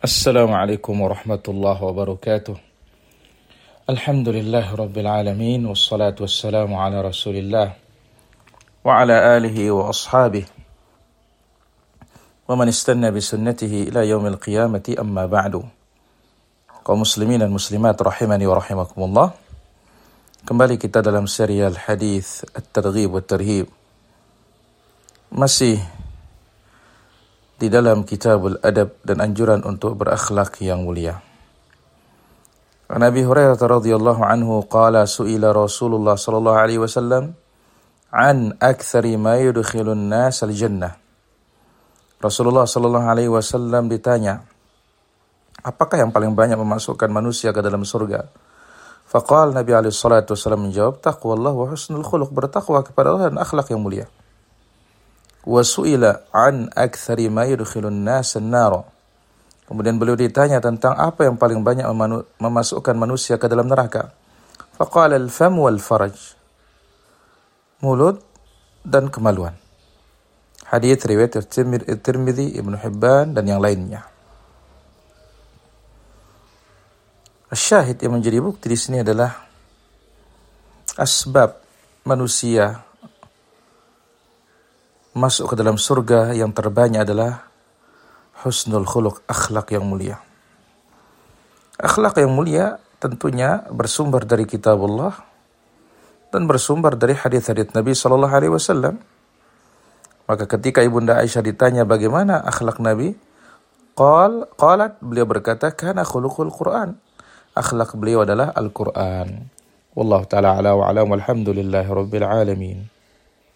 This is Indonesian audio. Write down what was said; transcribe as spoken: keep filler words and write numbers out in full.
Assalamualaikum warahmatullahi wabarakatuh. Alhamdulillahi rabbil alamin, wassalatu wassalamu ala rasulillah wa ala alihi wa ashabihi wa man istanna bisunnatihi ila yaumil qiyamati, amma ba'du. Kaum muslimin dan muslimat rahimani wa rahimakumullah. Kembali kita dalam serial hadis At-Targhib wa Tarhib, masih di dalam Kitabul Adab dan anjuran untuk berakhlak yang mulia. Nabi Hurairah radhiyallahu anhu qala su'ila Rasulullah sallallahu alaihi wasallam an aktsari ma yudkhilun nas al-jannah. Rasulullah sallallahu alaihi wasallam ditanya, apakah yang paling banyak memasukkan manusia ke dalam surga? Faqala Nabi alaihi salatu wasallam menjawab, taqwallah wa husnul khuluq, bertakwa kepada Allah dan akhlak yang mulia. Wa su'ila an aktsari ma yudkhilun nas an-nar. Kemudian beliau ditanya tentang apa yang paling banyak memanu- memasukkan manusia ke dalam neraka. Faqala al-fam wal faraj, mulut dan kemaluan. Hadits riwayat At-Tirmidzi, Ibnu Hibban dan yang lainnya. Syahid yang menjadi bukti di sini adalah asbab manusia masuk ke dalam surga yang terbanyak adalah husnul khuluq, akhlak yang mulia. Akhlak yang mulia tentunya bersumber dari kitabullah dan bersumber dari hadis-hadis Nabi sallallahu alaihi wasallam. Maka ketika Ibunda Aisyah ditanya bagaimana akhlak Nabi, qal qalat beliau berkata, kana khuluqul Quran. Akhlak beliau adalah Al-Quran. Wallahu taala ala wa alam, walhamdulillahi rabbil alamin.